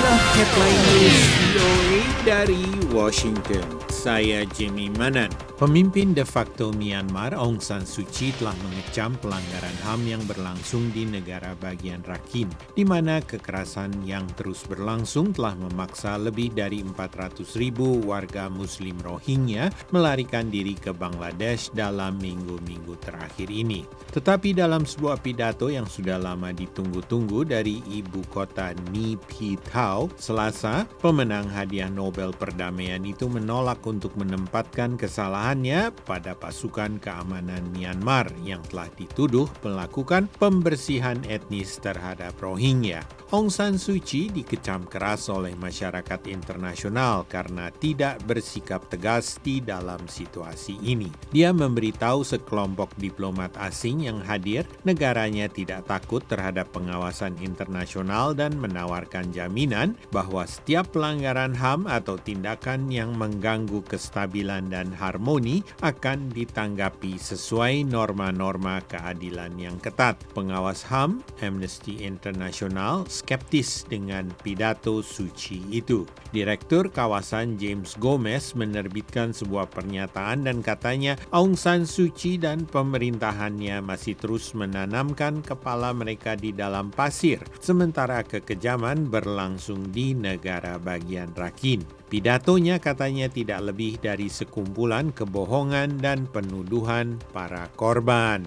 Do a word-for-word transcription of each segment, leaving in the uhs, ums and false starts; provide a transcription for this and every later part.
Headline News V O A dari Washington. Saya Jimmy Manan. Pemimpin de facto Myanmar Aung San Suu Kyi telah mengecam pelanggaran H A M yang berlangsung di negara bagian Rakhine, di mana kekerasan yang terus berlangsung telah memaksa lebih dari empat ratus ribu warga Muslim Rohingya melarikan diri ke Bangladesh dalam minggu-minggu terakhir ini. Tetapi dalam sebuah pidato yang sudah lama ditunggu-tunggu dari ibu kota Naypyidaw, Selasa, pemenang hadiah Nobel Perdamaian itu menolak untuk menempatkan kesalahannya pada pasukan keamanan Myanmar yang telah dituduh melakukan pembersihan etnis terhadap Rohingya. Aung San Suu Kyi dikecam keras oleh masyarakat internasional karena tidak bersikap tegas di dalam situasi ini. Dia memberitahu sekelompok diplomat asing yang hadir, negaranya tidak takut terhadap pengawasan internasional dan menawarkan jaminan bahwa setiap pelanggaran H A M atau tindakan yang mengganggu kestabilan dan harmoni akan ditanggapi sesuai norma-norma keadilan yang ketat. Pengawas H A M, Amnesty International, skeptis dengan pidato Suu Kyi itu. Direktur kawasan James Gomez menerbitkan sebuah pernyataan dan katanya Aung San Suu Kyi dan pemerintahannya masih terus menanamkan kepala mereka di dalam pasir, sementara kekejaman berlangsung di negara bagian Rakhine. Pidatonya katanya tidak lebih dari sekumpulan kebohongan dan penuduhan para korban.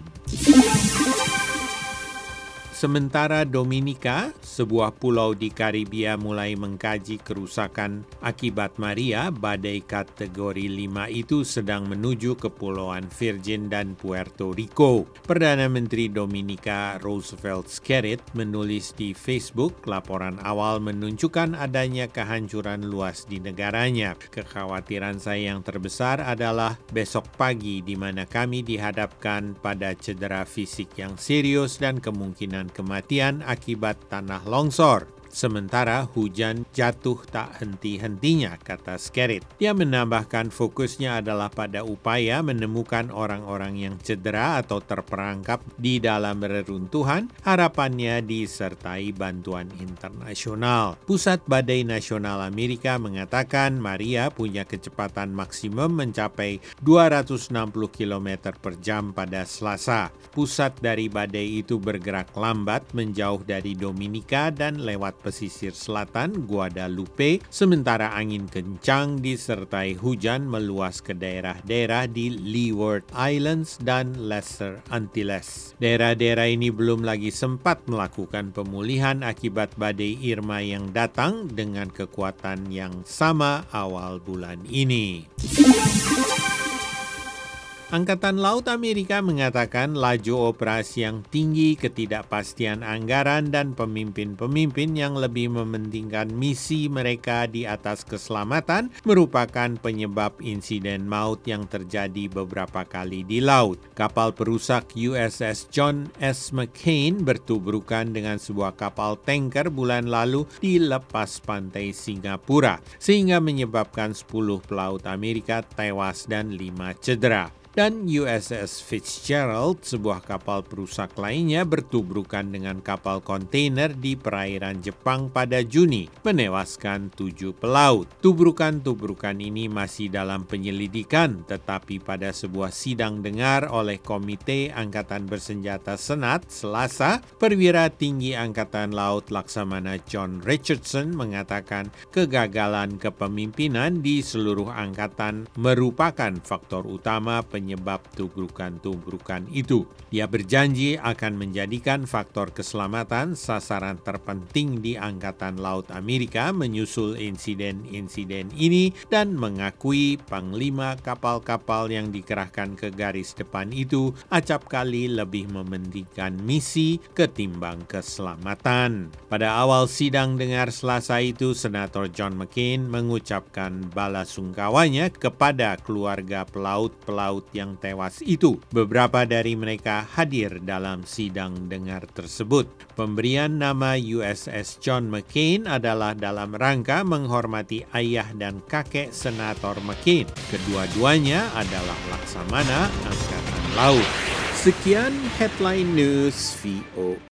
Sementara Dominika, sebuah pulau di Karibia, mulai mengkaji kerusakan akibat Maria, badai kategori lima itu sedang menuju Kepulauan Virgin dan Puerto Rico. Perdana Menteri Dominika Roosevelt Skerrit menulis di Facebook laporan awal menunjukkan adanya kehancuran luas di negaranya. Kekhawatiran saya yang terbesar adalah besok pagi di mana kami dihadapkan pada cedera fisik yang serius dan kemungkinan kematian akibat tanah longsor. Sementara hujan jatuh tak henti-hentinya, kata Skerrit. Dia menambahkan fokusnya adalah pada upaya menemukan orang-orang yang cedera atau terperangkap di dalam reruntuhan, harapannya disertai bantuan internasional. Pusat Badai Nasional Amerika mengatakan Maria punya kecepatan maksimum mencapai dua ratus enam puluh kilometer per jam pada Selasa. Pusat dari badai itu bergerak lambat menjauh dari Dominika dan lewat pesisir selatan Guadalupe, sementara angin kencang disertai hujan meluas ke daerah-daerah di Leeward Islands dan Lesser Antilles. Daerah-daerah ini belum lagi sempat melakukan pemulihan akibat badai Irma yang datang dengan kekuatan yang sama awal bulan ini. Angkatan Laut Amerika mengatakan laju operasi yang tinggi, ketidakpastian anggaran, dan pemimpin-pemimpin yang lebih mementingkan misi mereka di atas keselamatan merupakan penyebab insiden maut yang terjadi beberapa kali di laut. Kapal perusak U S S John S. McCain bertubrukan dengan sebuah kapal tanker bulan lalu di lepas pantai Singapura, sehingga menyebabkan sepuluh pelaut Amerika tewas dan lima cedera. Dan U S S Fitzgerald, sebuah kapal perusak lainnya, bertubrukan dengan kapal kontainer di perairan Jepang pada Juni, menewaskan tujuh pelaut. Tubrukan-tubrukan ini masih dalam penyelidikan, tetapi pada sebuah sidang dengar oleh Komite Angkatan Bersenjata Senat Selasa, perwira tinggi Angkatan Laut Laksamana John Richardson mengatakan kegagalan kepemimpinan di seluruh angkatan merupakan faktor utama penyelidikan penyebab tubrukan-tubrukan itu. Dia berjanji akan menjadikan faktor keselamatan sasaran terpenting di Angkatan Laut Amerika menyusul insiden-insiden ini dan mengakui panglima kapal-kapal yang dikerahkan ke garis depan itu acap kali lebih mementingkan misi ketimbang keselamatan. Pada awal sidang dengar Selasa itu, Senator John McCain mengucapkan bala sungkawanya kepada keluarga pelaut-pelaut yang tewas itu. Beberapa dari mereka hadir dalam sidang dengar tersebut. Pemberian nama U S S John McCain adalah dalam rangka menghormati ayah dan kakek Senator McCain. Kedua-duanya adalah Laksamana Angkatan Laut. Sekian Headline News V O A.